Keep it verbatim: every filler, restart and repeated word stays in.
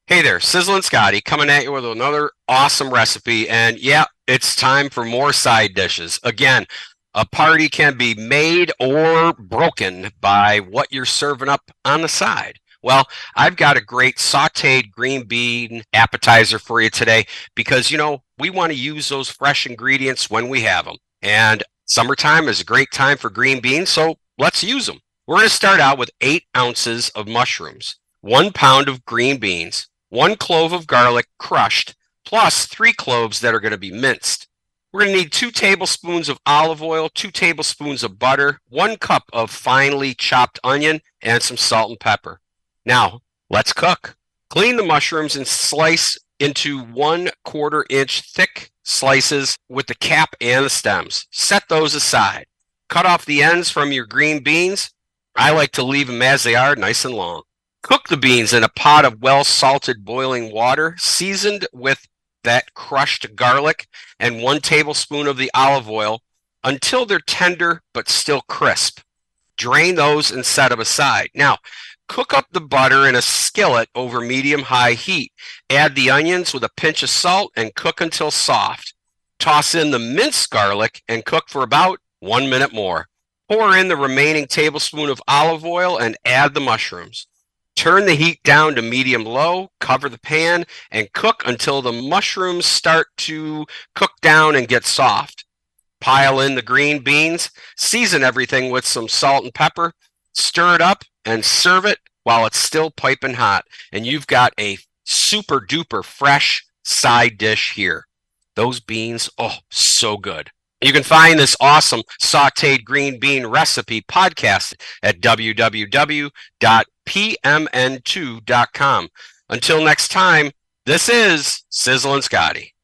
Hey there, Sizzlin' Scotty coming at you with another awesome recipe. And yeah, it's time for more side dishes. Again, a party can be made or broken by what you're serving up on the side. Well, I've got a great sauteed green bean appetizer for you today because, you know, we want to use those fresh ingredients when we have them. And summertime is a great time for green beans, so let's use them. We're going to start out with eight ounces of mushrooms, one pound of green beans, one clove of garlic crushed, plus three cloves that are going to be minced. We're going to need two tablespoons of olive oil, two tablespoons of butter, one cup of finely chopped onion, and some salt and pepper. Now, let's cook. Clean the mushrooms and slice into one quarter inch thick slices with the cap and the stems. Set those aside. Cut off the ends from your green beans. I like to leave them as they are, nice and long. Cook the beans in a pot of well-salted boiling water, seasoned with that crushed garlic and one tablespoon of the olive oil until they're tender but still crisp. Drain those and set them aside. Now, cook up the butter in a skillet over medium-high heat. Add the onions with a pinch of salt and cook until soft. Toss in the minced garlic and cook for about one minute more. Pour in the remaining tablespoon of olive oil and add the mushrooms. Turn the heat down to medium-low, cover the pan, and cook until the mushrooms start to cook down and get soft. Pile in the green beans, season everything with some salt and pepper, stir it up, and serve it while it's still piping hot. And you've got a super-duper fresh side dish here. Those beans, oh, so good. You can find this awesome sauteed green bean recipe podcast at w w w dot p m n two dot com. Until next time, this is Sizzlin' Scotty.